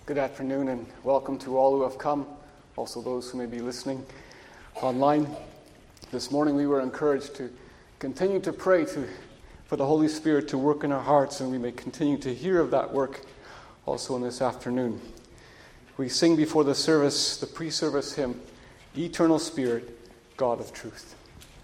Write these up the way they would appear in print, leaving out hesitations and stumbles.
Good afternoon and welcome to all who have come, also those who may be listening online. This morning we were encouraged to continue to pray for the Holy Spirit to work in our hearts, and we may continue to hear of that work also in this afternoon. We sing before the service, the pre-service hymn, Eternal Spirit, God of Truth.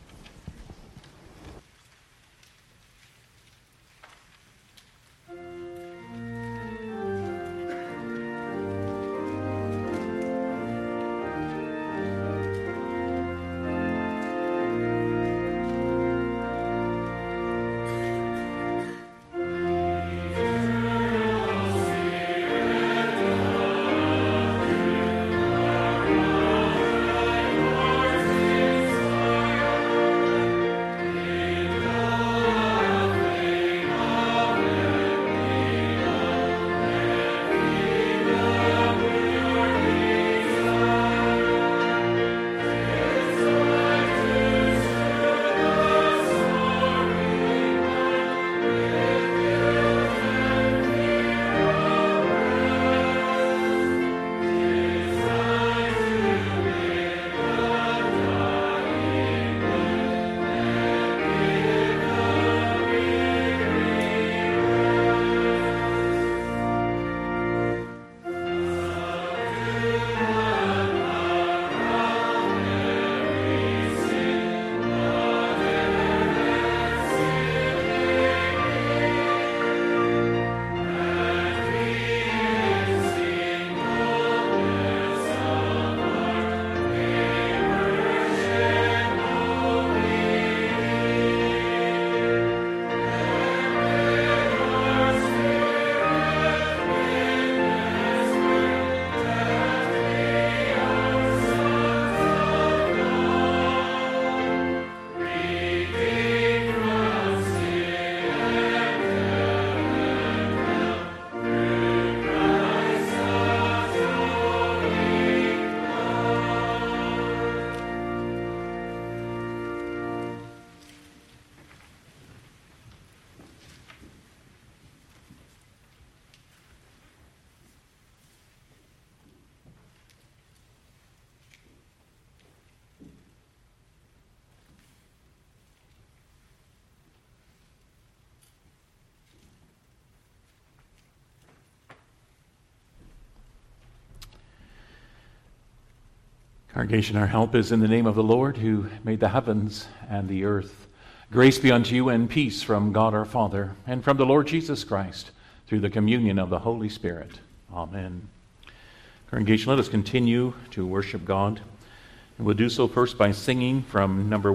Congregation, our help is in the name of the Lord who made the heavens and the earth. Grace be unto you and peace from God our Father and from the Lord Jesus Christ through the communion of the Holy Spirit. Amen. Congregation, let us continue to worship God. And we'll do so first by singing from number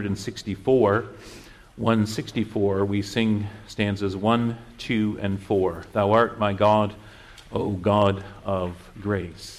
164. 164, we sing stanzas 1, 2, and 4. Thou art my God, O God of grace.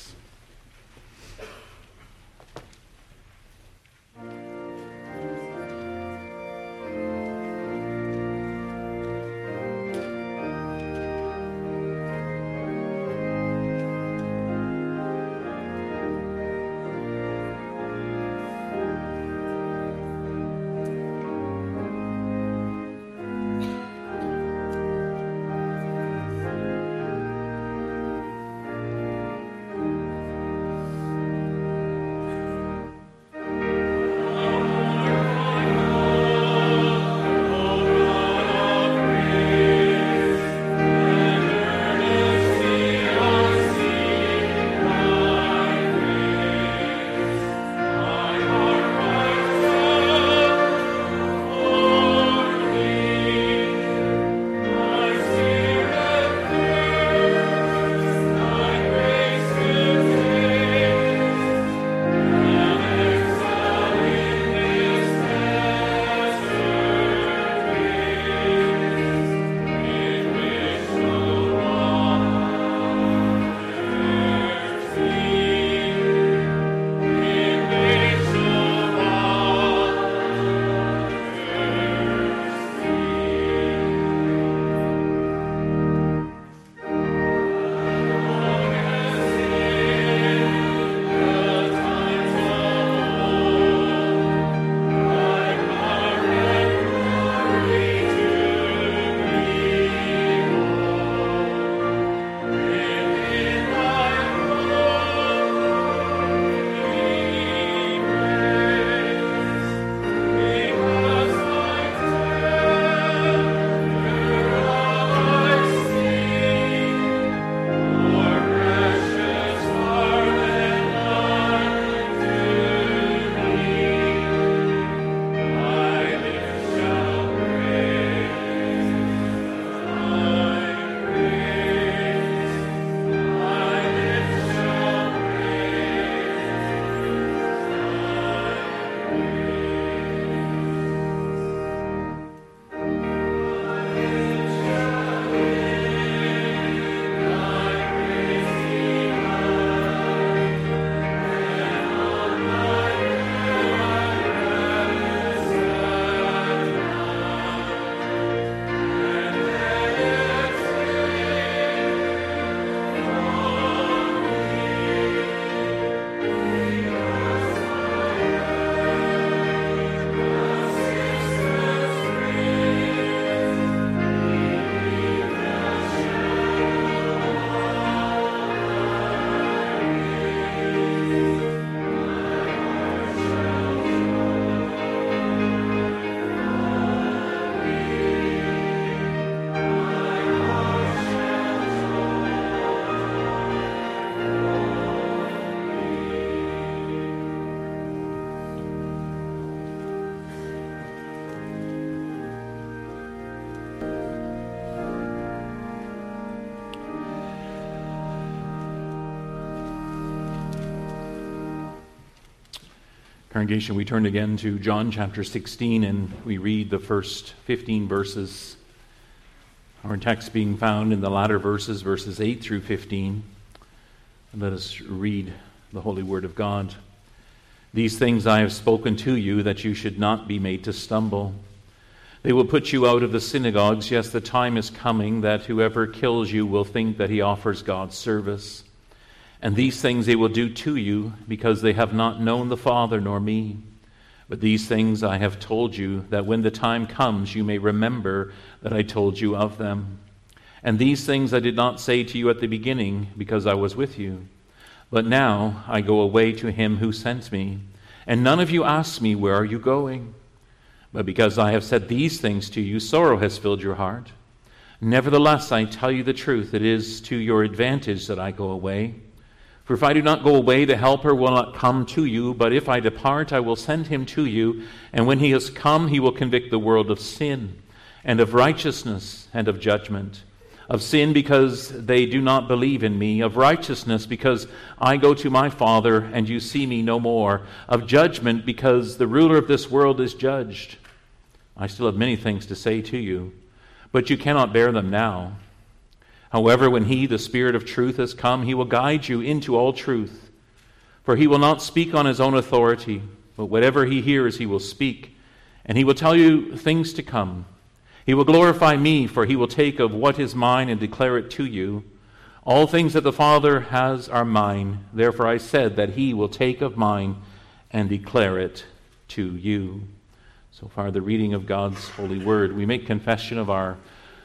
Congregation, we turn again to John chapter 16 and we read the first 15 verses. Our text being found in the latter verses, verses 8 through 15. And let us read the holy word of God. These things I have spoken to you, that you should not be made to stumble. They will put you out of the synagogues. Yes, the time is coming that whoever kills you will think that he offers God service. And these things they will do to you, because they have not known the Father nor me. But these things I have told you, that when the time comes you may remember that I told you of them. And these things I did not say to you at the beginning, because I was with you. But now I go away to him who sent me, and none of you asks me, where are you going? But because I have said these things to you, sorrow has filled your heart. Nevertheless, I tell you the truth, it is to your advantage that I go away. For if I do not go away, the Helper will not come to you, but if I depart, I will send him to you. And when he has come, he will convict the world of sin, and of righteousness, and of judgment. Of sin, because they do not believe in me. Of righteousness, because I go to my Father, and you see me no more. Of judgment, because the ruler of this world is judged. I still have many things to say to you, but you cannot bear them now. However, when he, the Spirit of truth, has come, he will guide you into all truth. For he will not speak on his own authority, but whatever he hears he will speak, and he will tell you things to come. He will glorify me, for he will take of what is mine and declare it to you. All things that the Father has are mine. Therefore I said that he will take of mine and declare it to you. So far, the reading of God's holy word. We make confession of our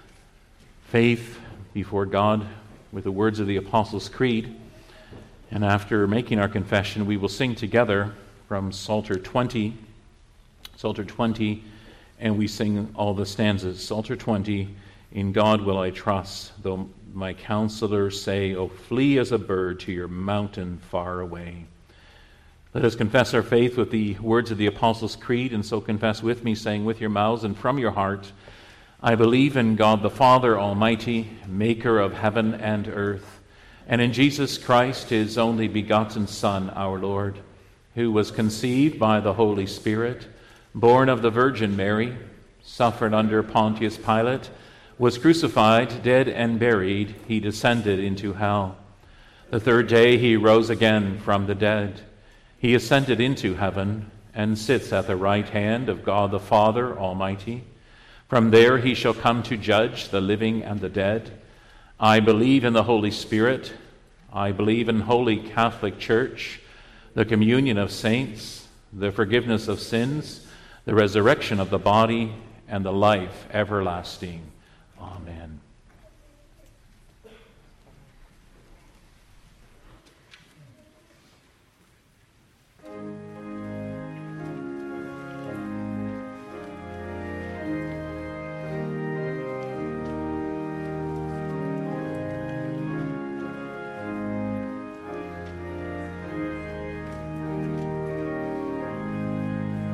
faith before God with the words of the Apostles' Creed. And after making our confession, we will sing together from Psalter 20. Psalter 20, and we sing all the stanzas. Psalter 20, in God will I trust, though my counselors say, oh, flee as a bird to your mountain far away. Let us confess our faith with the words of the Apostles' Creed, and so confess with me, saying with your mouths and from your heart, I believe in God the Father Almighty, maker of heaven and earth, and in Jesus Christ, his only begotten Son, our Lord, who was conceived by the Holy Spirit, born of the Virgin Mary, suffered under Pontius Pilate, was crucified, dead and buried. He descended into hell. The third day he rose again from the dead. He ascended into heaven and sits at the right hand of God the Father Almighty. From there he shall come to judge the living and the dead. I believe in the Holy Spirit. I believe in Holy Catholic Church, the communion of saints, the forgiveness of sins, the resurrection of the body, and the life everlasting. Amen.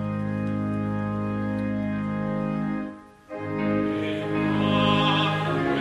In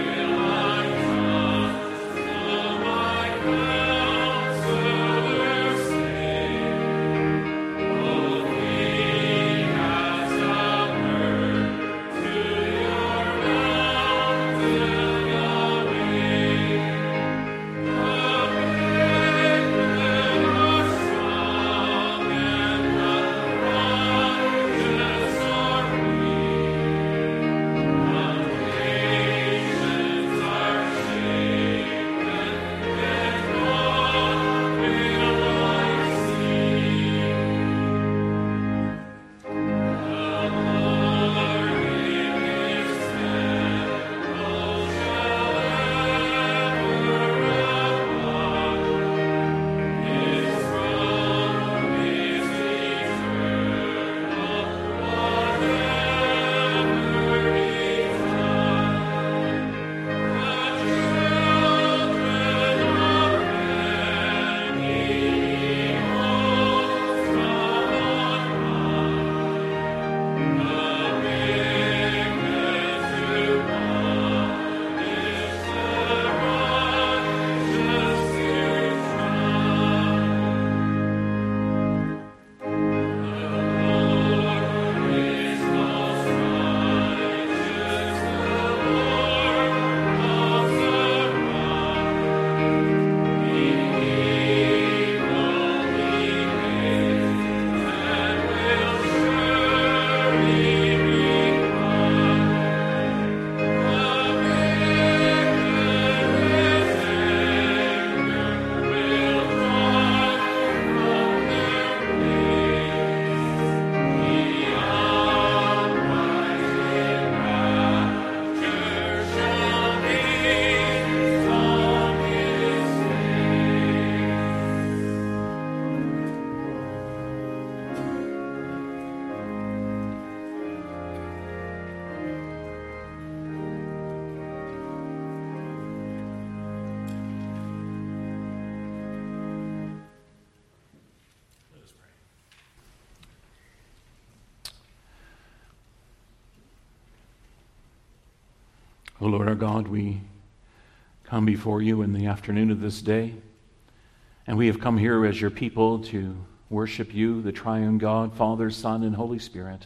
O Lord our God, we come before you in the afternoon of this day, and we have come here as your people to worship you, the triune God, Father, Son, and Holy Spirit.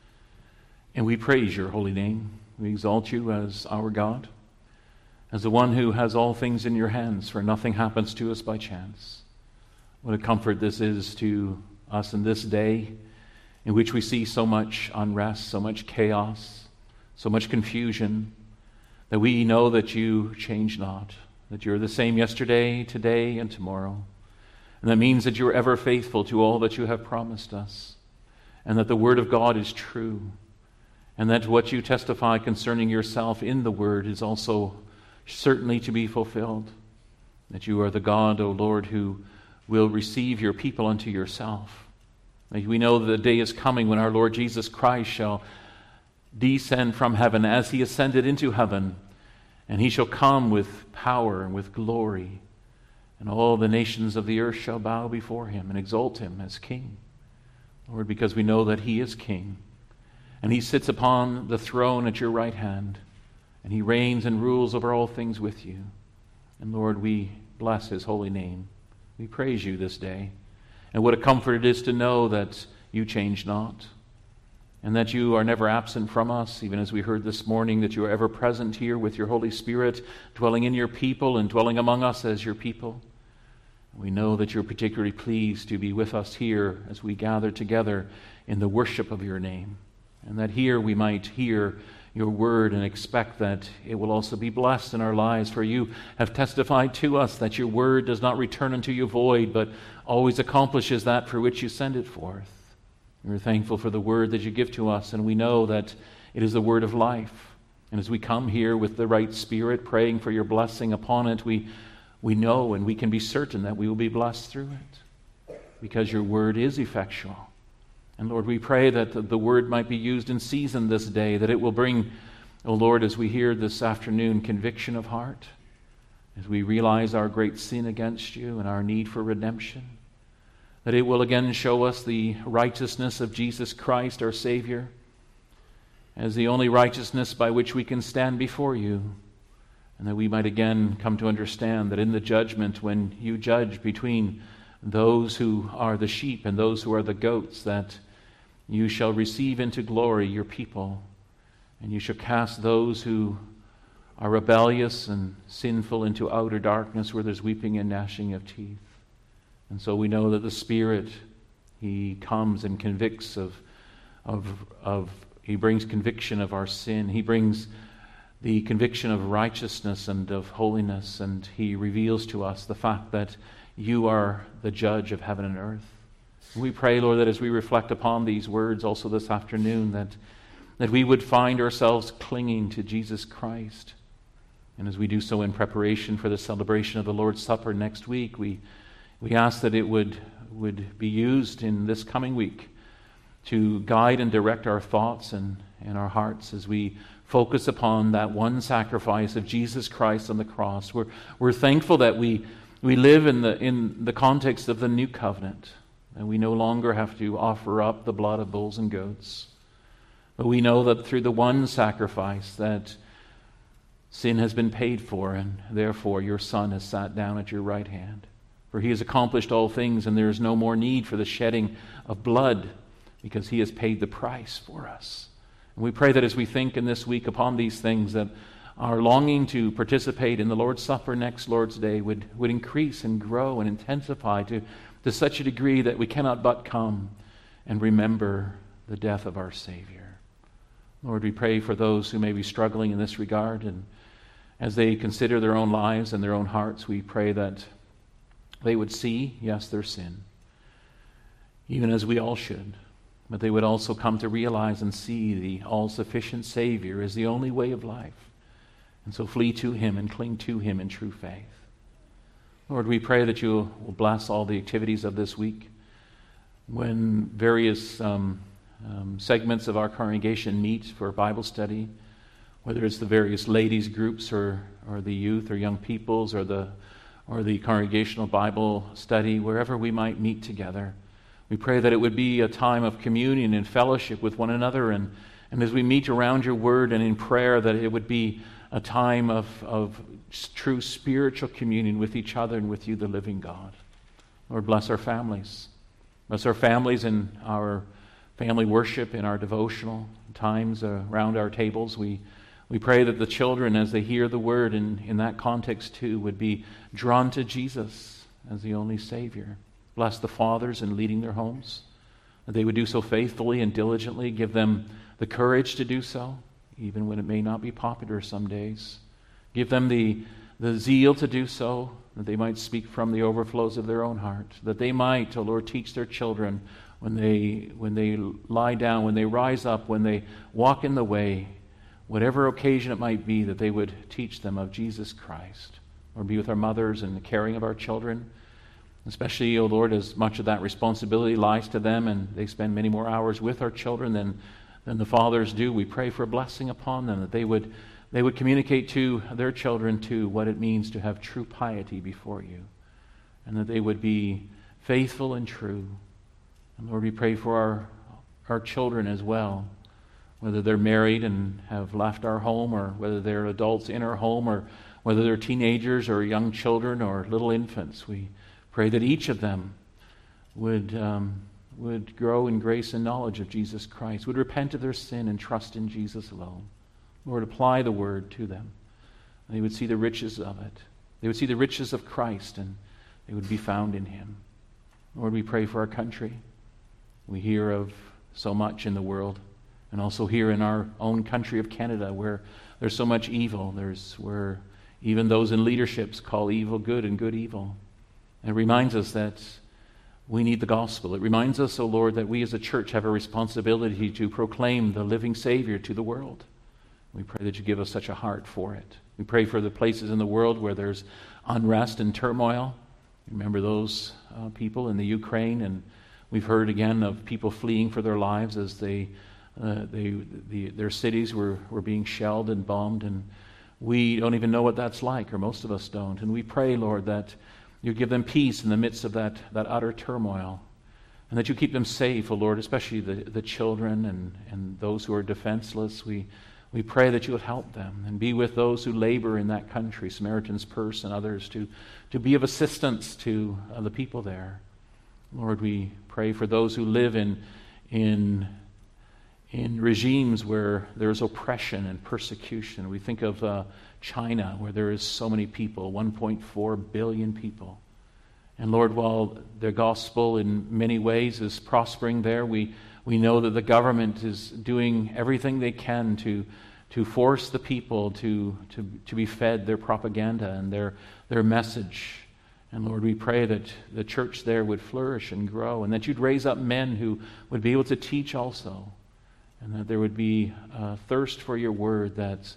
And we praise your holy name. We exalt you as our God, as the one who has all things in your hands, for nothing happens to us by chance. What a comfort this is to us in this day in which we see so much unrest, so much chaos, so much confusion, that we know that you change not, that you're the same yesterday, today, and tomorrow. And that means that you're ever faithful to all that you have promised us, and that the Word of God is true, and that what you testify concerning yourself in the Word is also certainly to be fulfilled, that you are the God, O Lord, who will receive your people unto yourself. We know that the day is coming when our Lord Jesus Christ shall descend from heaven as he ascended into heaven, and he shall come with power and with glory, and all the nations of the earth shall bow before him and exalt him as king. Lord, because we know that he is king, and he sits upon the throne at your right hand, and he reigns and rules over all things with you. And Lord, we bless his holy name. We praise you this day. And what a comfort it is to know that you change not, and that you are never absent from us, even as we heard this morning, that you are ever present here with your Holy Spirit, dwelling in your people and dwelling among us as your people. We know that you're particularly pleased to be with us here as we gather together in the worship of your name, and that here we might hear your word and expect that it will also be blessed in our lives. For you have testified to us that your word does not return unto you void, but always accomplishes that for which you send it forth. We're thankful for the word that you give to us, and we know that it is the word of life. And as we come here with the right spirit, praying for your blessing upon it, we know and we can be certain that we will be blessed through it, because your word is effectual. And Lord, we pray that the word might be used in season this day, that it will bring, O Lord, as we hear this afternoon, conviction of heart, as we realize our great sin against you and our need for redemption, that it will again show us the righteousness of Jesus Christ, our Savior, as the only righteousness by which we can stand before you, and that we might again come to understand that in the judgment, when you judge between those who are the sheep and those who are the goats, that you shall receive into glory your people, and you shall cast those who are rebellious and sinful into outer darkness where there's weeping and gnashing of teeth. And so we know that the Spirit, he comes and convicts he brings conviction of our sin. He brings the conviction of righteousness and of holiness, and he reveals to us the fact that you are the judge of heaven and earth. We pray, Lord, that as we reflect upon these words also this afternoon, that we would find ourselves clinging to Jesus Christ. And as we do so in preparation for the celebration of the Lord's Supper next week, we ask that it would be used in this coming week to guide and direct our thoughts and our hearts as we focus upon that one sacrifice of Jesus Christ on the cross. We're thankful that we live in the context of the new covenant, and we no longer have to offer up the blood of bulls and goats. But we know that through the one sacrifice that sin has been paid for, and therefore your Son has sat down at your right hand. For he has accomplished all things, and there is no more need for the shedding of blood, because he has paid the price for us. And we pray that as we think in this week upon these things, that our longing to participate in the Lord's Supper next Lord's Day would increase and grow and intensify to such a degree that we cannot but come and remember the death of our Savior. Lord, we pray for those who may be struggling in this regard, and as they consider their own lives and their own hearts, we pray that they would see, yes, their sin, even as we all should, but they would also come to realize and see the all-sufficient Savior as the only way of life, and so flee to him and cling to him in true faith. Lord, we pray that you will bless all the activities of this week. When various segments of our congregation meet for Bible study, whether it's the various ladies groups or the youth or young peoples or the congregational Bible study, wherever we might meet together, we pray that it would be a time of communion and fellowship with one another, and as we meet around your word and in prayer, that it would be a time of true spiritual communion with each other and with you, the living God. Lord, bless our families. Bless our families in our family worship, in our devotional times around our tables. We pray that the children, as they hear the word in that context too, would be drawn to Jesus as the only Savior. Bless the fathers in leading their homes, that they would do so faithfully and diligently. Give them the courage to do so, even when it may not be popular some days. Give them the zeal to do so, that they might speak from the overflows of their own heart, that they might, O Lord, teach their children when they lie down, when they rise up, when they walk in the way, whatever occasion it might be, that they would teach them of Jesus Christ. Or be with our mothers in the caring of our children, especially, O Lord, as much of that responsibility lies to them, and they spend many more hours with our children than the fathers do. We pray for a blessing upon them, that they would communicate to their children too what it means to have true piety before you, and that they would be faithful and true. And Lord, we pray for our children as well, whether they're married and have left our home, or whether they're adults in our home, or whether they're teenagers or young children or little infants. We pray that each of them would grow in grace and knowledge of Jesus Christ, would repent of their sin and trust in Jesus alone. Lord, apply the word to them. And they would see the riches of it. They would see the riches of Christ, and they would be found in him. Lord, we pray for our country. We hear of so much in the world, and also here in our own country of Canada, where there's so much evil. Where even those in leaderships call evil good and good evil. And it reminds us that we need the gospel. It reminds us, O Lord, that we as a church have a responsibility to proclaim the living Savior to the world. We pray that you give us such a heart for it. We pray for the places in the world where there's unrest and turmoil. Remember those people in the Ukraine, and we've heard again of people fleeing for their lives as their cities were being shelled and bombed, and we don't even know what that's like, or most of us don't. And we pray, Lord, that you give them peace in the midst of that utter turmoil, and that you keep them safe, O Lord, especially the children and those who are defenseless. We pray that you would help them and be with those who labor in that country, Samaritan's Purse and others, to be of assistance to the people there. Lord, we pray for those who live in regimes where there is oppression and persecution. We think of China, where there is so many people, 1.4 billion people. And Lord, while the gospel in many ways is prospering there, we know that the government is doing everything they can to force the people to be fed their propaganda and their message. And Lord, we pray that the church there would flourish and grow, and that you'd raise up men who would be able to teach also, and that there would be a thirst for your word that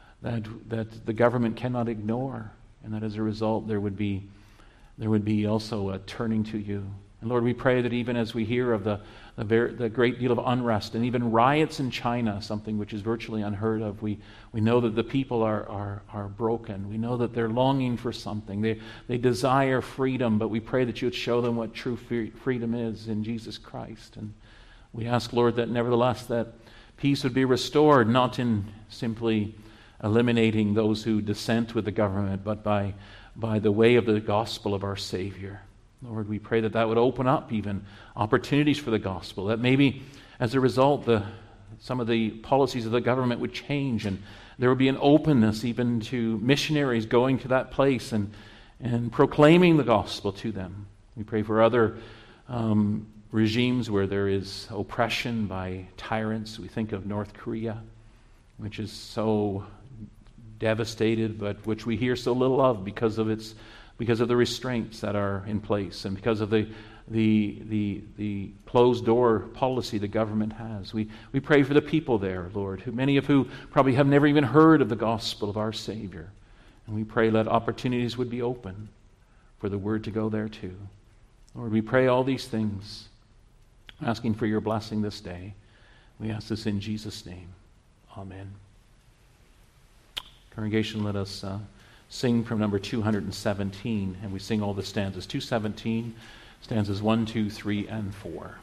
the government cannot ignore, and that as a result there would be also a turning to you. And Lord, we pray that even as we hear of the great deal of unrest and even riots in China, something which is virtually unheard of, we know that the people are broken. We know that they're longing for something. They desire freedom, but we pray that you would show them what true freedom is in Jesus Christ. And we ask, Lord, that nevertheless that peace would be restored, not in simply eliminating those who dissent with the government, but by the way of the gospel of our Savior. Lord, we pray that would open up even opportunities for the gospel, that maybe as a result some of the policies of the government would change, and there would be an openness even to missionaries going to that place and proclaiming the gospel to them. We pray for other regimes where there is oppression by tyrants. We think of North Korea, which is so devastated, but which we hear so little of because of the restraints that are in place, and because of the closed door policy the government has. We pray for the people there, Lord, many of who probably have never even heard of the gospel of our Savior. And we pray that opportunities would be open for the word to go there too. Lord, we pray all these things, asking for your blessing this day. We ask this in Jesus' name. Amen. Congregation, let us sing from number 217, and we sing all the stanzas. 217, stanzas 1, 2, 3, and 4.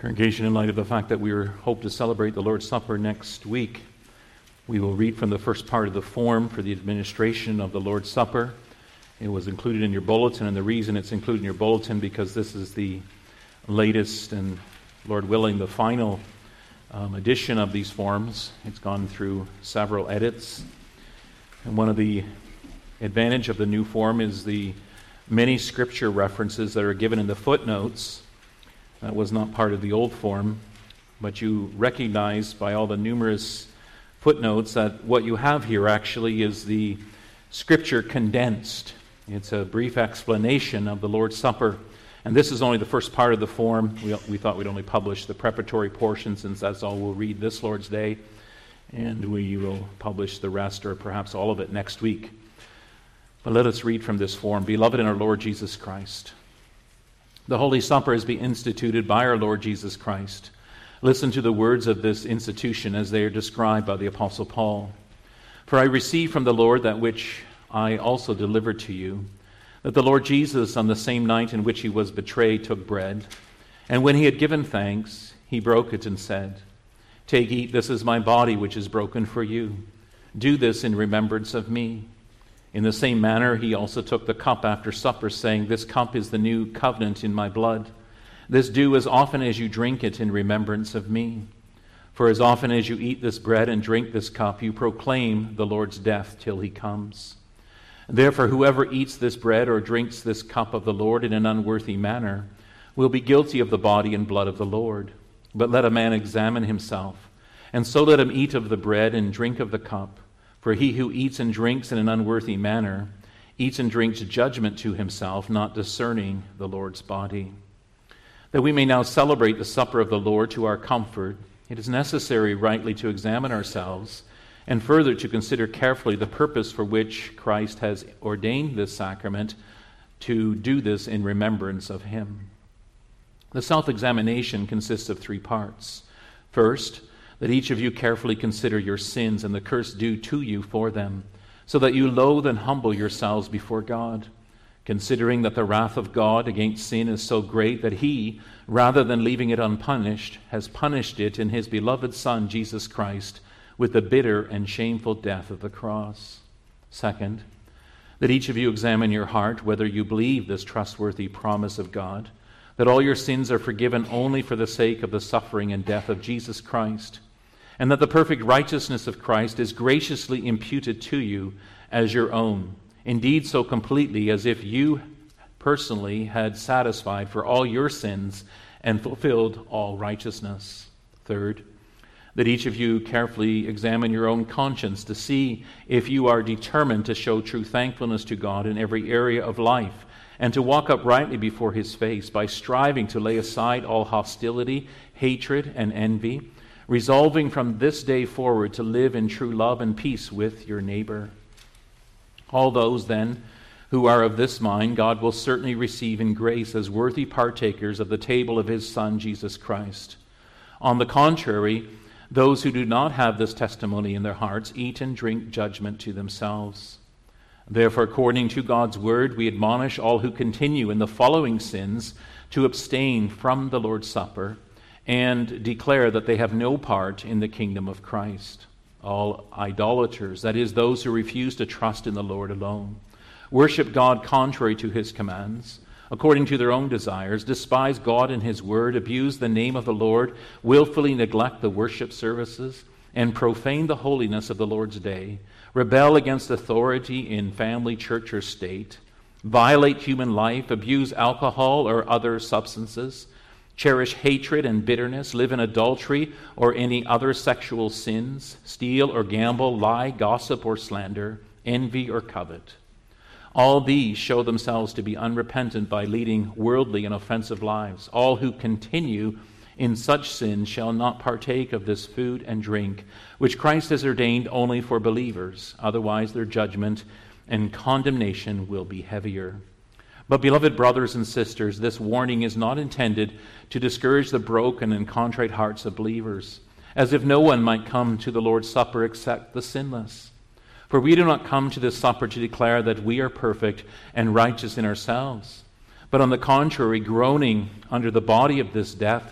Congregation, in light of the fact that we hope to celebrate the Lord's Supper next week, we will read from the first part of the form for the administration of the Lord's Supper. It was included in your bulletin, and the reason it's included in your bulletin because this is the latest and, Lord willing, the final edition of these forms. It's gone through several edits. And one of the advantage of the new form is the many scripture references that are given in the footnotes. That was not part of the old form, but you recognize by all the numerous footnotes that what you have here actually is the scripture condensed. It's a brief explanation of the Lord's Supper. And this is only the first part of the form. We thought we'd only publish the preparatory portion since that's all we'll read this Lord's Day. And we will publish the rest or perhaps all of it next week. But let us read from this form. Beloved in our Lord Jesus Christ, the Holy Supper has been instituted by our Lord Jesus Christ. Listen to the words of this institution as they are described by the Apostle Paul. For I received from the Lord that which I also delivered to you, that the Lord Jesus, on the same night in which he was betrayed, took bread, and when he had given thanks, he broke it and said, Take, eat, this is my body which is broken for you. Do this in remembrance of me. In the same manner, he also took the cup after supper, saying, This cup is the new covenant in my blood. This do as often as you drink it in remembrance of me. For as often as you eat this bread and drink this cup, you proclaim the Lord's death till he comes. Therefore, whoever eats this bread or drinks this cup of the Lord in an unworthy manner will be guilty of the body and blood of the Lord. But let a man examine himself, and so let him eat of the bread and drink of the cup. For he who eats and drinks in an unworthy manner eats and drinks judgment to himself, not discerning the Lord's body. That we may now celebrate the supper of the Lord to our comfort, it is necessary rightly to examine ourselves and further to consider carefully the purpose for which Christ has ordained this sacrament, to do this in remembrance of him. The self-examination consists of 3 parts. First, that each of you carefully consider your sins and the curse due to you for them, so that you loathe and humble yourselves before God, considering that the wrath of God against sin is so great that he, rather than leaving it unpunished, has punished it in his beloved Son, Jesus Christ, with the bitter and shameful death of the cross. Second, that each of you examine your heart, whether you believe this trustworthy promise of God, that all your sins are forgiven only for the sake of the suffering and death of Jesus Christ, and that the perfect righteousness of Christ is graciously imputed to you as your own, indeed so completely as if you personally had satisfied for all your sins and fulfilled all righteousness. Third, that each of you carefully examine your own conscience to see if you are determined to show true thankfulness to God in every area of life, and to walk uprightly before his face by striving to lay aside all hostility, hatred, and envy, resolving from this day forward to live in true love and peace with your neighbor. All those, then, who are of this mind, God will certainly receive in grace as worthy partakers of the table of his Son, Jesus Christ. On the contrary, those who do not have this testimony in their hearts eat and drink judgment to themselves. Therefore, according to God's word, we admonish all who continue in the following sins to abstain from the Lord's Supper and declare that they have no part in the kingdom of Christ. All idolaters, that is, those who refuse to trust in the Lord alone, worship God contrary to his commands, according to their own desires, despise God and his word, abuse the name of the Lord, willfully neglect the worship services, and profane the holiness of the Lord's day, rebel against authority in family, church, or state, violate human life, abuse alcohol or other substances, cherish hatred and bitterness, live in adultery or any other sexual sins, steal or gamble, lie, gossip or slander, envy or covet. All these show themselves to be unrepentant by leading worldly and offensive lives. All who continue in such sin shall not partake of this food and drink, which Christ has ordained only for believers. Otherwise, their judgment and condemnation will be heavier. But, beloved brothers and sisters, this warning is not intended to discourage the broken and contrite hearts of believers, as if no one might come to the Lord's Supper except the sinless. For we do not come to this supper to declare that we are perfect and righteous in ourselves, but on the contrary, groaning under the body of this death,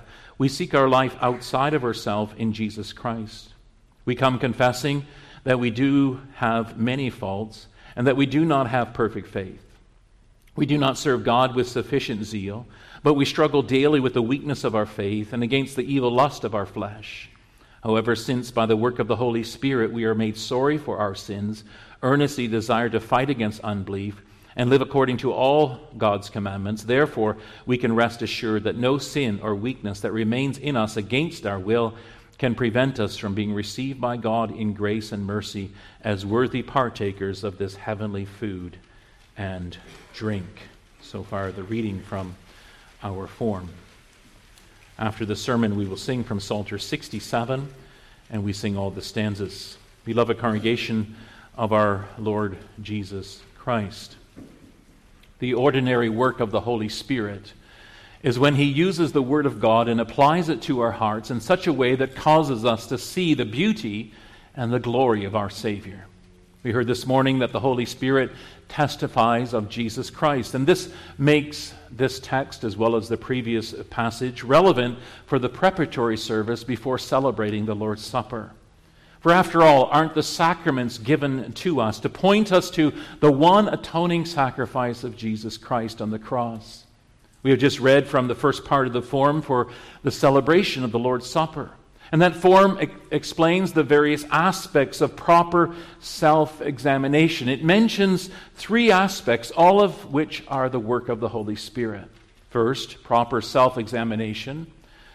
we seek our life outside of ourselves in Jesus Christ. We come confessing that we do have many faults and that we do not have perfect faith. We do not serve God with sufficient zeal, but we struggle daily with the weakness of our faith and against the evil lust of our flesh. However, since by the work of the Holy Spirit we are made sorry for our sins, earnestly desire to fight against unbelief, and live according to all God's commandments, therefore we can rest assured that no sin or weakness that remains in us against our will can prevent us from being received by God in grace and mercy as worthy partakers of this heavenly food and drink. So far, the reading from our form. After the sermon, we will sing from Psalter 67, and we sing all the stanzas. Beloved congregation of our Lord Jesus Christ, the ordinary work of the Holy Spirit is when He uses the Word of God and applies it to our hearts in such a way that causes us to see the beauty and the glory of our Savior. We heard this morning that the Holy Spirit testifies of Jesus Christ, and this makes this text, as well as the previous passage, relevant for the preparatory service before celebrating the Lord's Supper. For after all, aren't the sacraments given to us to point us to the one atoning sacrifice of Jesus Christ on the cross? We have just read from the first part of the form for the celebration of the Lord's Supper. And that form explains the various aspects of proper self-examination. It mentions three aspects, all of which are the work of the Holy Spirit. First, proper self-examination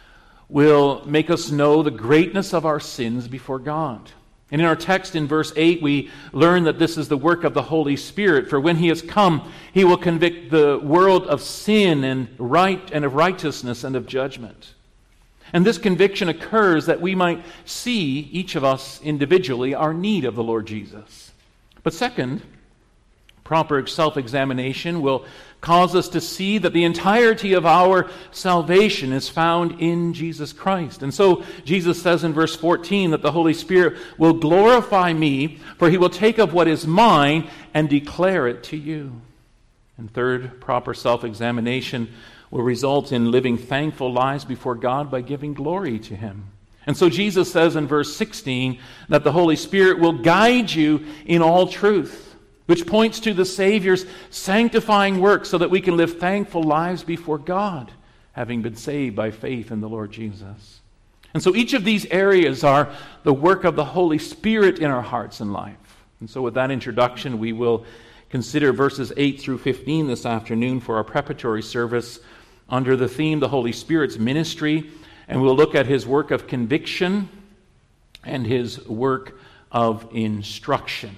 will make us know the greatness of our sins before God. And in our text in verse 8, we learn that this is the work of the Holy Spirit. For when He has come, He will convict the world of sin and of righteousness and of judgment. And this conviction occurs that we might see, each of us individually, our need of the Lord Jesus. But second, proper self-examination will cause us to see that the entirety of our salvation is found in Jesus Christ. And so Jesus says in verse 14 that the Holy Spirit will glorify me, for He will take of what is mine and declare it to you. And third, proper self-examination will result in living thankful lives before God by giving glory to Him. And so Jesus says in verse 16 that the Holy Spirit will guide you in all truth, which points to the Savior's sanctifying work so that we can live thankful lives before God, having been saved by faith in the Lord Jesus. And so each of these areas are the work of the Holy Spirit in our hearts and life. And so with that introduction, we will consider verses 8 through 15 this afternoon for our preparatory service under the theme, the Holy Spirit's ministry, and we'll look at His work of conviction and His work of instruction.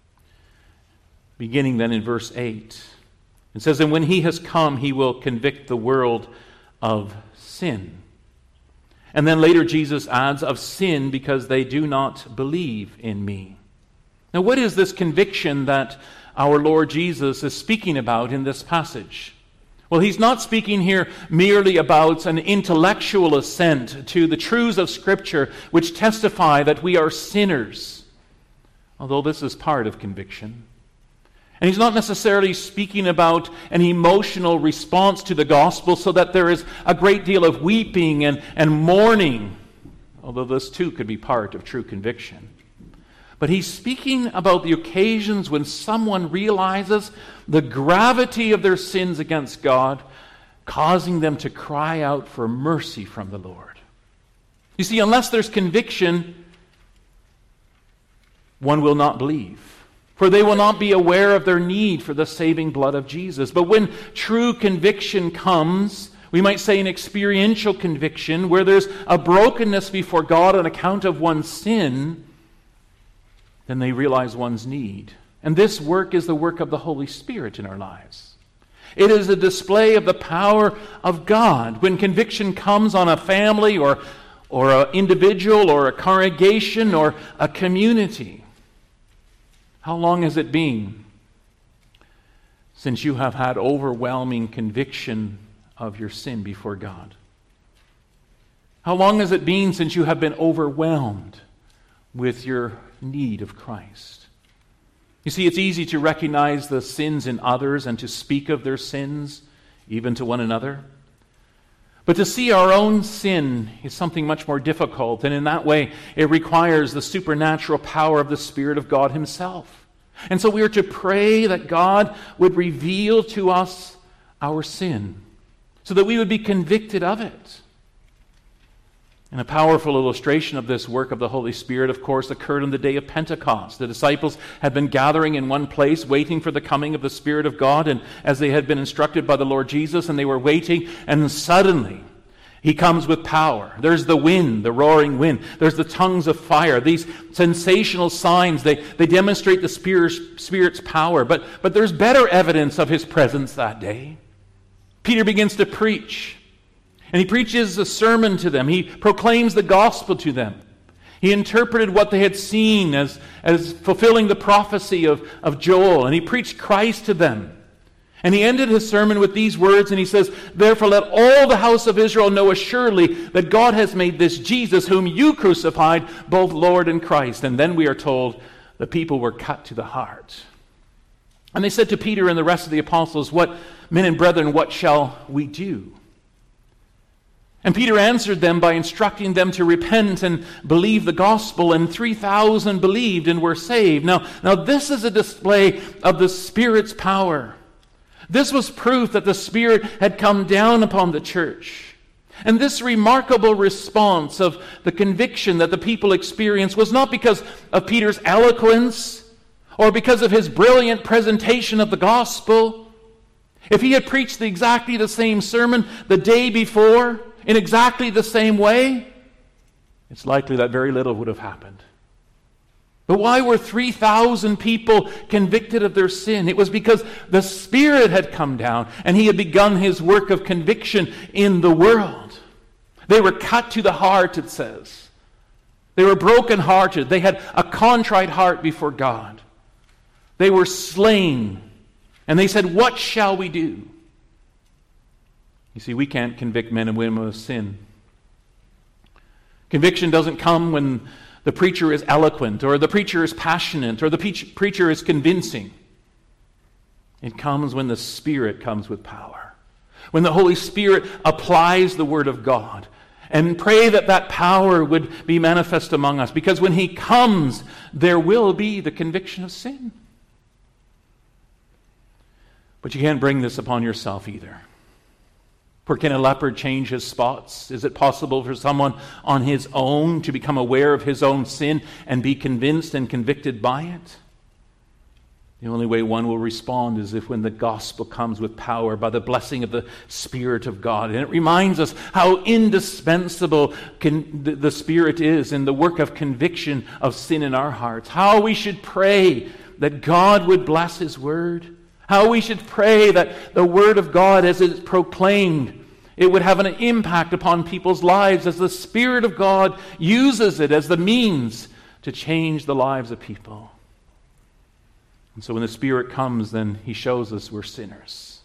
Beginning then in verse 8. It says, "And when He has come, He will convict the world of sin." And then later Jesus adds, "of sin because they do not believe in me." Now what is this conviction that our Lord Jesus is speaking about in this passage? Well, He's not speaking here merely about an intellectual assent to the truths of Scripture which testify that we are sinners, although this is part of conviction. And He's not necessarily speaking about an emotional response to the gospel so that there is a great deal of weeping and mourning, although this too could be part of true conviction. But He's speaking about the occasions when someone realizes the gravity of their sins against God, causing them to cry out for mercy from the Lord. You see, unless there's conviction, one will not believe, for they will not be aware of their need for the saving blood of Jesus. But when true conviction comes, we might say an experiential conviction, where there's a brokenness before God on account of one's sin, then they realize one's need. And this work is the work of the Holy Spirit in our lives. It is a display of the power of God. When conviction comes on a family or an individual or a congregation or a community, how long has it been since you have had overwhelming conviction of your sin before God? How long has it been since you have been overwhelmed with your need of Christ? You see, it's easy to recognize the sins in others and to speak of their sins, even to one another. But to see our own sin is something much more difficult, and in that way, it requires the supernatural power of the Spirit of God Himself. And so we are to pray that God would reveal to us our sin, so that we would be convicted of it. And a powerful illustration of this work of the Holy Spirit, of course, occurred on the day of Pentecost. The disciples had been gathering in one place, waiting for the coming of the Spirit of God, and as they had been instructed by the Lord Jesus, and they were waiting, and suddenly He comes with power. There's the wind, the roaring wind. There's the tongues of fire. These sensational signs, they demonstrate the Spirit's power. But there's better evidence of His presence that day. Peter begins to preach. And he preaches a sermon to them. He proclaims the gospel to them. He interpreted what they had seen as fulfilling the prophecy of Joel. And he preached Christ to them. And he ended his sermon with these words, and he says, "Therefore let all the house of Israel know assuredly that God has made this Jesus, whom you crucified, both Lord and Christ." And then we are told the people were cut to the heart. And they said to Peter and the rest of the apostles, "What, men and brethren, what shall we do?" And Peter answered them by instructing them to repent and believe the gospel, and 3,000 believed and were saved. Now this is a display of the Spirit's power. This was proof that the Spirit had come down upon the church. And this remarkable response of the conviction that the people experienced was not because of Peter's eloquence or because of his brilliant presentation of the gospel. If he had preached exactly the same sermon the day before, in exactly the same way, it's likely that very little would have happened. But why were 3,000 people convicted of their sin? It was because the Spirit had come down and He had begun His work of conviction in the world. They were cut to the heart, it says. They were brokenhearted. They had a contrite heart before God. They were slain. And they said, "What shall we do?" You see, we can't convict men and women of sin. Conviction doesn't come when the preacher is eloquent, or the preacher is passionate, or the preacher is convincing. It comes when the Spirit comes with power. When the Holy Spirit applies the Word of God. And pray that that power would be manifest among us. Because when He comes, there will be the conviction of sin. But you can't bring this upon yourself either. For can a leopard change his spots? Is it possible for someone on his own to become aware of his own sin and be convinced and convicted by it? The only way one will respond is if when the gospel comes with power by the blessing of the Spirit of God. And it reminds us how indispensable the Spirit is in the work of conviction of sin in our hearts. How we should pray that God would bless His Word. How we should pray that the Word of God, as it is proclaimed, it would have an impact upon people's lives as the Spirit of God uses it as the means to change the lives of people. And so when the Spirit comes, then He shows us we're sinners.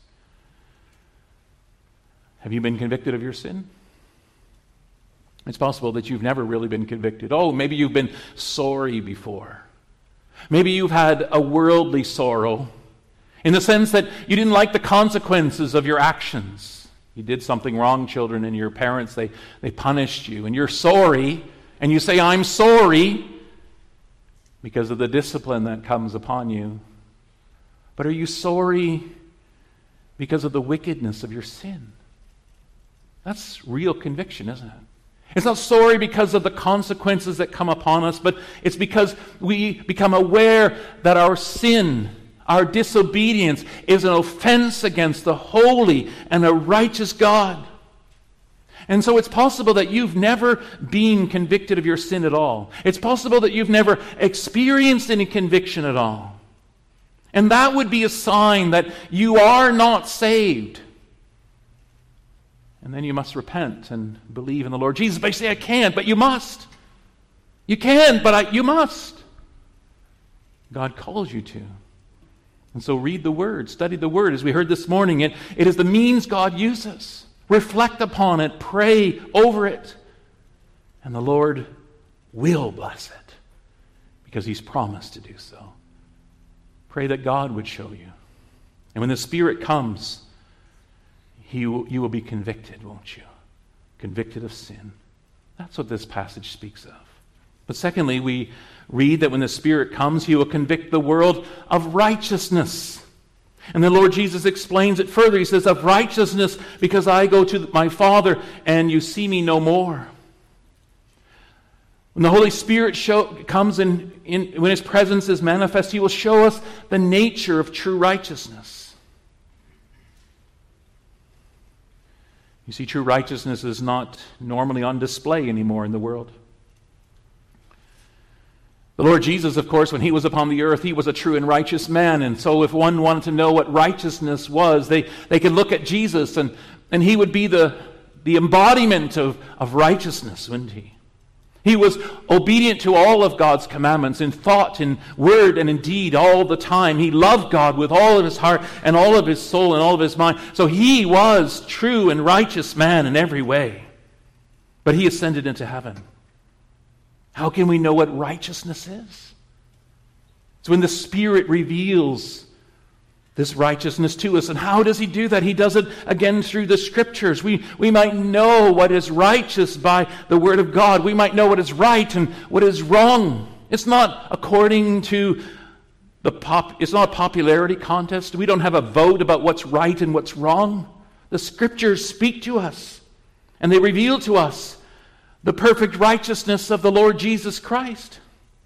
Have you been convicted of your sin? It's possible that you've never really been convicted. Oh, maybe you've been sorry before. Maybe you've had a worldly sorrow in the sense that you didn't like the consequences of your actions. You did something wrong, children, and your parents, they punished you. And you're sorry, and you say, "I'm sorry," because of the discipline that comes upon you. But are you sorry because of the wickedness of your sin? That's real conviction, isn't it? It's not sorry because of the consequences that come upon us, but it's because we become aware that our sin, our disobedience, is an offense against the holy and a righteous God. And so it's possible that you've never been convicted of your sin at all. It's possible that you've never experienced any conviction at all. And that would be a sign that you are not saved. And then you must repent and believe in the Lord Jesus. But you say, "I can't," but you must. You can, but you must. God calls you to. And so read the Word, study the Word. As we heard this morning, it is the means God uses. Reflect upon it, pray over it, and the Lord will bless it because He's promised to do so. Pray that God would show you. And when the Spirit comes, you will be convicted, won't you? convicted of sin. That's what this passage speaks of. But secondly, we read that when the Spirit comes, he will convict the world of righteousness. And the Lord Jesus explains it further. He says, of righteousness, because I go to my Father and you see me no more. When the Holy Spirit comes in, when his presence is manifest, he will show us the nature of true righteousness. You see, true righteousness is not normally on display anymore in the world. The Lord Jesus, of course, when he was upon the earth, he was a true and righteous man. And so if one wanted to know what righteousness was, they could look at Jesus and he would be the embodiment of righteousness, wouldn't he? He was obedient to all of God's commandments in thought, in word, and in deed all the time. He loved God with all of his heart and all of his soul and all of his mind. So he was true and righteous man in every way. But he ascended into heaven. How can we know what righteousness is? It's when the Spirit reveals this righteousness to us. And how does he do that? He does it again through the Scriptures. We might know what is righteous by the Word of God. We might know what is right and what is wrong. It's not according to it's not a popularity contest. We don't have a vote about what's right and what's wrong. The Scriptures speak to us, and they reveal to us the perfect righteousness of the Lord Jesus Christ.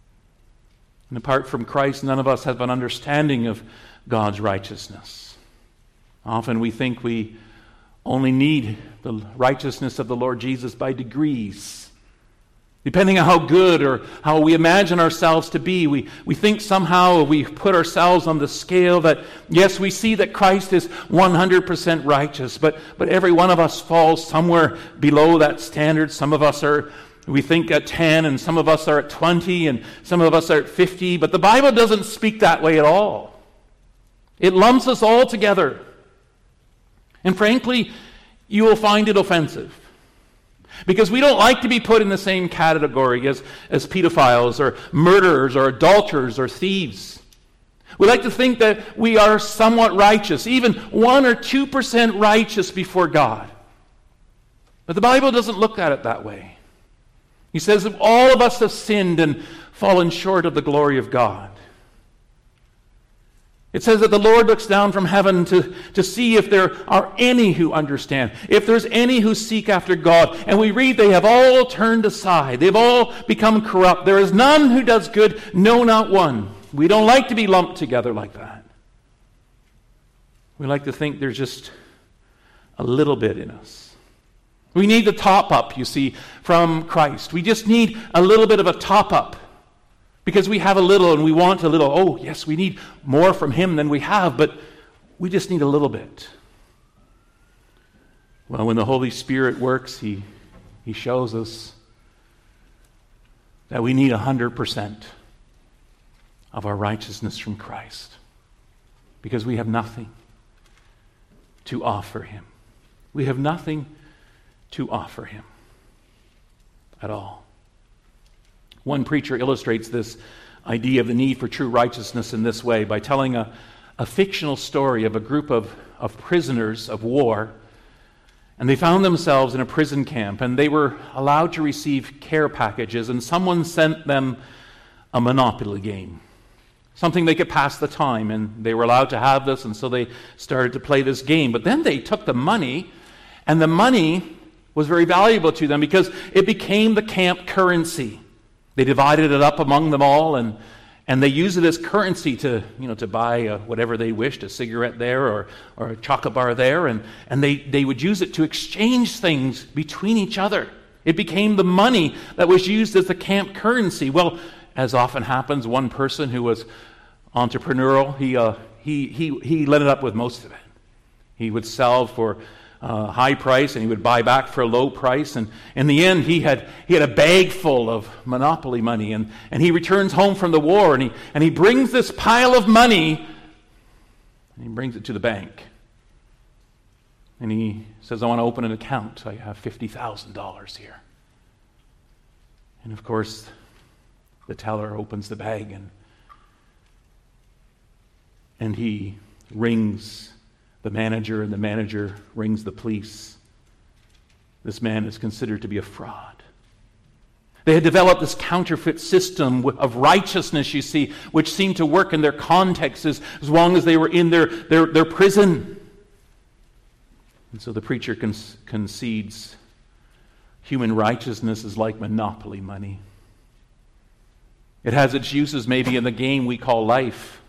And apart from Christ, none of us have an understanding of God's righteousness. Often we think we only need the righteousness of the Lord Jesus by degrees. Depending on how good or how we imagine ourselves to be, we think somehow we put ourselves on the scale that, yes, we see that Christ is 100% righteous, but every one of us falls somewhere below that standard. Some of us we think at 10, and some of us are at 20, and some of us are at 50, but the Bible doesn't speak that way at all. It lumps us all together. And frankly, you will find it offensive. Because we don't like to be put in the same category as pedophiles or murderers or adulterers or thieves. We like to think that we are somewhat righteous, even 1 or 2% righteous before God. But the Bible doesn't look at it that way. He says that all of us have sinned and fallen short of the glory of God. It says that the Lord looks down from heaven to see if there are any who understand, if there's any who seek after God. And we read they have all turned aside. They've all become corrupt. There is none who does good, no, not one. We don't like to be lumped together like that. We like to think there's just a little bit in us. We need the top up, you see, from Christ. We just need a little bit of a top up. Because we have a little and we want a little. Oh, yes, we need more from him than we have, but we just need a little bit. Well, when the Holy Spirit works, he shows us that we need 100% of our righteousness from Christ. Because we have nothing to offer him. We have nothing to offer him at all. One preacher illustrates this idea of the need for true righteousness in this way by telling a fictional story of a group of prisoners of war. And they found themselves in a prison camp, and they were allowed to receive care packages, and someone sent them a Monopoly game, something they could pass the time, and they were allowed to have this, and so they started to play this game. But then they took the money, and the money was very valuable to them because it became the camp currency. They divided it up among them all, and they used it as currency to buy whatever they wished, a cigarette there or a chocolate bar there, and they would use it to exchange things between each other. It became the money that was used as the camp currency. Well, as often happens, one person who was entrepreneurial, he ended up with most of it. He would sell for high price, and he would buy back for a low price, and in the end he had a bag full of Monopoly money, and he returns home from the war, and he brings this pile of money, and he brings it to the bank, and he says, I want to open an account. I have $50,000 here. And of course the teller opens the bag, and he rings the manager, and the manager rings the police. this man is considered to be a fraud. They had developed this counterfeit system of righteousness, you see, which seemed to work in their context as long as they were in their prison. And so the preacher concedes human righteousness is like monopoly money. It has its uses maybe in the game we call life,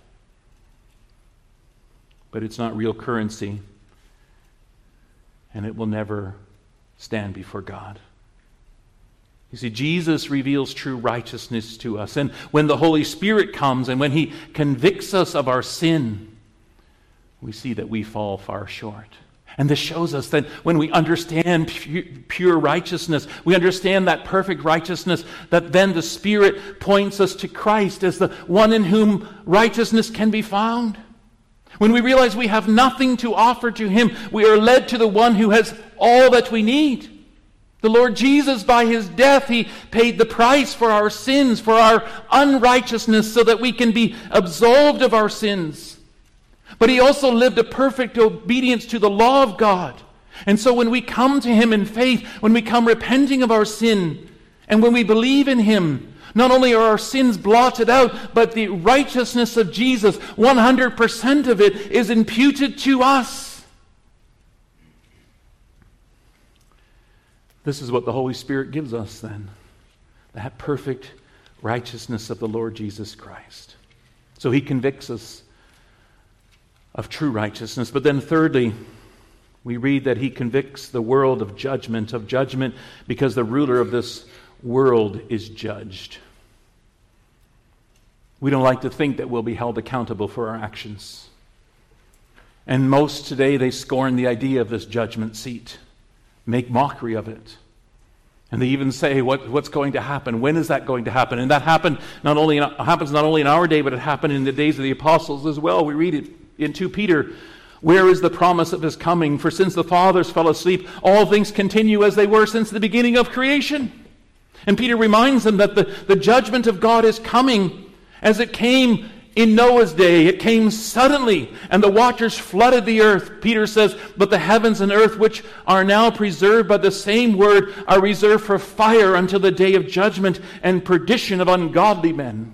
but it's not real currency, and it will never stand before God. You see, Jesus reveals true righteousness to us, and when the Holy Spirit comes and when He convicts us of our sin, we see that we fall far short. And this shows us that when we understand pure righteousness, we understand that perfect righteousness, that then the Spirit points us to Christ as the one in whom righteousness can be found. When we realize we have nothing to offer to Him, we are led to the one who has all that we need. The Lord Jesus, by His death, He paid the price for our sins, for our unrighteousness, so that we can be absolved of our sins. But He also lived a perfect obedience to the law of God. And so when we come to Him in faith, when we come repenting of our sin, and when we believe in Him, not only are our sins blotted out, but the righteousness of Jesus, 100% of it, is imputed to us. This is what the Holy Spirit gives us then, that perfect righteousness of the Lord Jesus Christ. So He convicts us of true righteousness. But then thirdly, we read that He convicts the world of judgment because the ruler of this world is judged. We don't like to think that we'll be held accountable for our actions. And most today, they scorn the idea of this judgment seat, make mockery of it. And they even say, what's going to happen? When is that going to happen? And that happens not only in our day, but it happened in the days of the apostles as well. We read it in 2 Peter, where is the promise of His coming? For since the fathers fell asleep, all things continue as they were since the beginning of creation. And Peter reminds them that the judgment of God is coming as it came in Noah's day. It came suddenly, and the waters flooded the earth. Peter says, but the heavens and earth, which are now preserved by the same word, are reserved for fire until the day of judgment and perdition of ungodly men.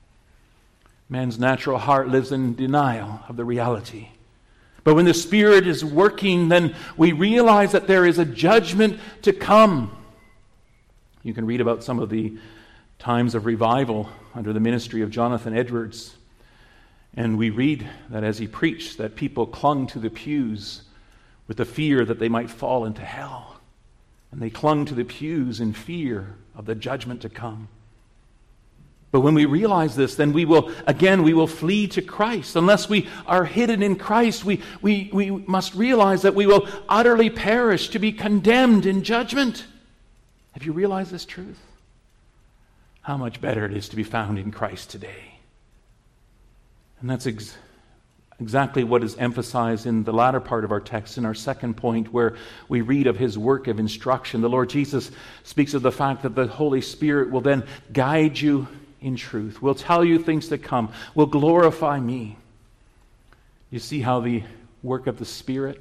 Man's natural heart lives in denial of the reality. But when the Spirit is working, then we realize that there is a judgment to come. You can read about some of the times of revival under the ministry of Jonathan Edwards. And we read that as he preached, that people clung to the pews with the fear that they might fall into hell. And they clung to the pews in fear of the judgment to come. But when we realize this, then we will flee to Christ. Unless we are hidden in Christ, we must realize that we will utterly perish, to be condemned in judgment. Have you realized this truth? How much better it is to be found in Christ today. And that's exactly what is emphasized in the latter part of our text, in our second point, where we read of His work of instruction. The Lord Jesus speaks of the fact that the Holy Spirit will then guide you in truth, will tell you things to come, will glorify me. You see how the work of the Spirit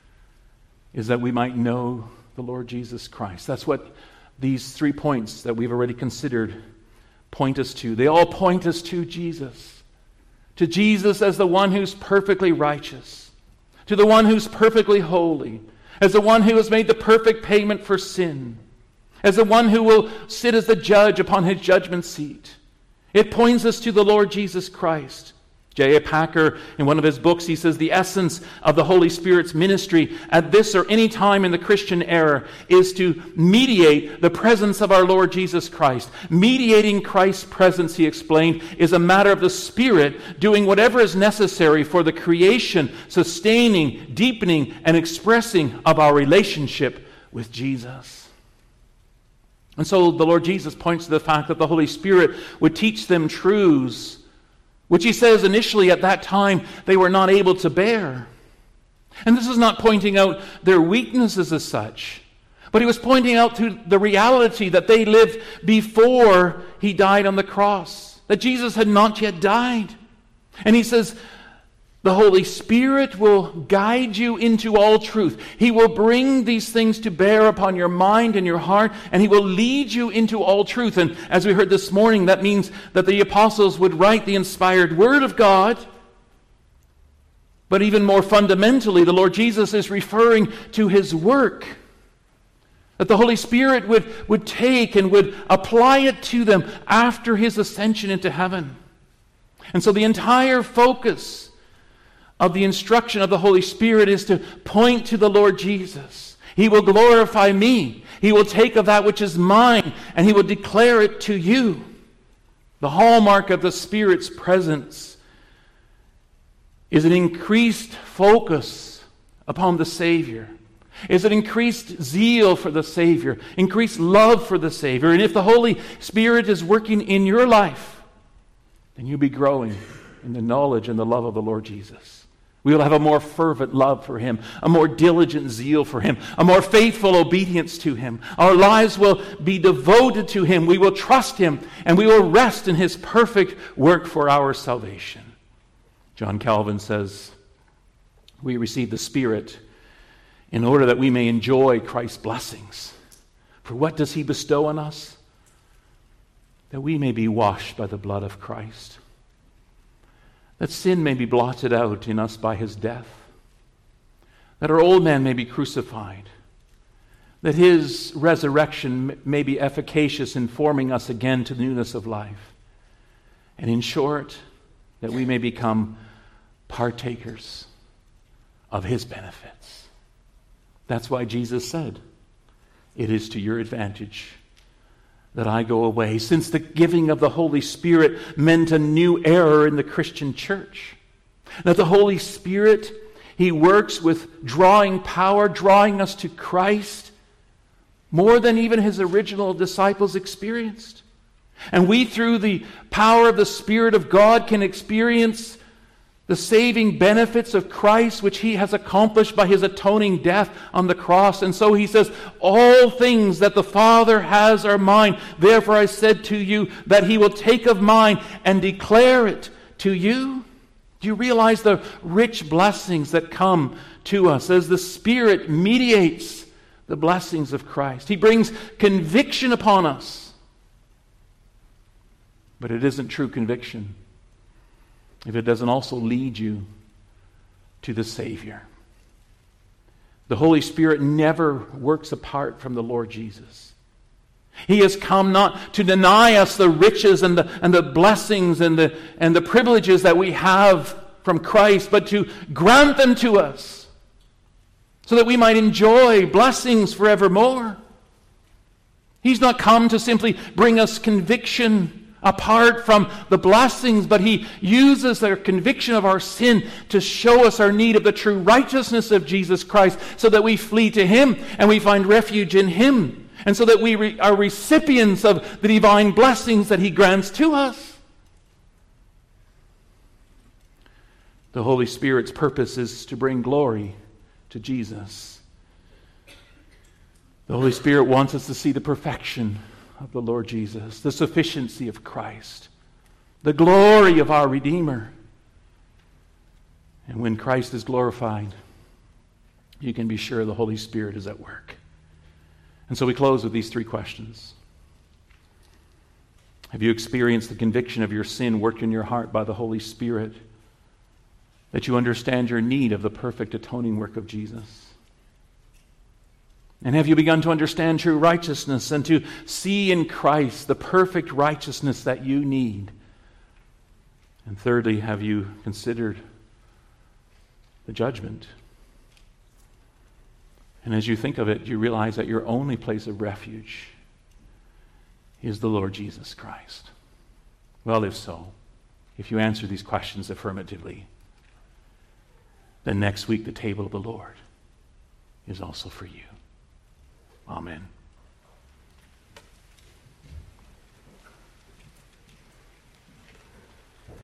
is that we might know the Lord Jesus Christ. That's what these 3 points that we've already considered point us to. They all point us to Jesus. To Jesus as the one who's perfectly righteous. To the one who's perfectly holy. As the one who has made the perfect payment for sin. As the one who will sit as the judge upon His judgment seat. It points us to the Lord Jesus Christ. J.A. Packer, in one of his books, he says, the essence of the Holy Spirit's ministry at this or any time in the Christian era is to mediate the presence of our Lord Jesus Christ. Mediating Christ's presence, he explained, is a matter of the Spirit doing whatever is necessary for the creation, sustaining, deepening, and expressing of our relationship with Jesus. And so the Lord Jesus points to the fact that the Holy Spirit would teach them truths which He says initially at that time they were not able to bear. And this is not pointing out their weaknesses as such, but He was pointing out to the reality that they lived before He died on the cross, that Jesus had not yet died. And He says, The Holy Spirit will guide you into all truth. He will bring these things to bear upon your mind and your heart, and He will lead you into all truth. And as we heard this morning, that means that the apostles would write the inspired Word of God. But even more fundamentally, the Lord Jesus is referring to His work. That the Holy Spirit would take and would apply it to them after His ascension into heaven. And so the entire focus of the instruction of the Holy Spirit is to point to the Lord Jesus. He will glorify me. He will take of that which is mine, and He will declare it to you. The hallmark of the Spirit's presence is an increased focus upon the Savior. Is an increased zeal for the Savior, increased love for the Savior. And if the Holy Spirit is working in your life, then you'll be growing in the knowledge and the love of the Lord Jesus. We will have a more fervent love for Him, a more diligent zeal for Him, a more faithful obedience to Him. Our lives will be devoted to Him. We will trust Him, and we will rest in His perfect work for our salvation. John Calvin says, we receive the Spirit in order that we may enjoy Christ's blessings. For what does He bestow on us? That we may be washed by the blood of Christ. That sin may be blotted out in us by His death. That our old man may be crucified. That His resurrection may be efficacious in forming us again to the newness of life. And in short, that we may become partakers of His benefits. That's why Jesus said, it is to your advantage that I go away, since the giving of the Holy Spirit meant a new era in the Christian church. That the Holy Spirit, He works with drawing power, drawing us to Christ, more than even His original disciples experienced. And we, through the power of the Spirit of God, can experience the saving benefits of Christ, which He has accomplished by His atoning death on the cross. And so He says, all things that the Father has are mine. Therefore I said to you that He will take of mine and declare it to you. Do you realize the rich blessings that come to us as the Spirit mediates the blessings of Christ? He brings conviction upon us. But it isn't true conviction if it doesn't also lead you to the Savior. The Holy Spirit never works apart from the Lord Jesus. He has come not to deny us the riches and the blessings and the privileges that we have from Christ, but to grant them to us so that we might enjoy blessings forevermore. He's not come to simply bring us conviction apart from the blessings, but He uses their conviction of our sin to show us our need of the true righteousness of Jesus Christ, so that we flee to Him and we find refuge in Him, and so that we are recipients of the divine blessings that He grants to us. The Holy Spirit's purpose is to bring glory to Jesus. The Holy Spirit wants us to see the perfection of the Lord Jesus, the sufficiency of Christ, the glory of our Redeemer. And when Christ is glorified, you can be sure the Holy Spirit is at work. And so we close with these three questions. Have you experienced the conviction of your sin worked in your heart by the Holy Spirit, that you understand your need of the perfect atoning work of Jesus? And have you begun to understand true righteousness and to see in Christ the perfect righteousness that you need? And thirdly, have you considered the judgment? And as you think of it, you realize that your only place of refuge is the Lord Jesus Christ. Well, if so, if you answer these questions affirmatively, then next week the table of the Lord is also for you. Amen.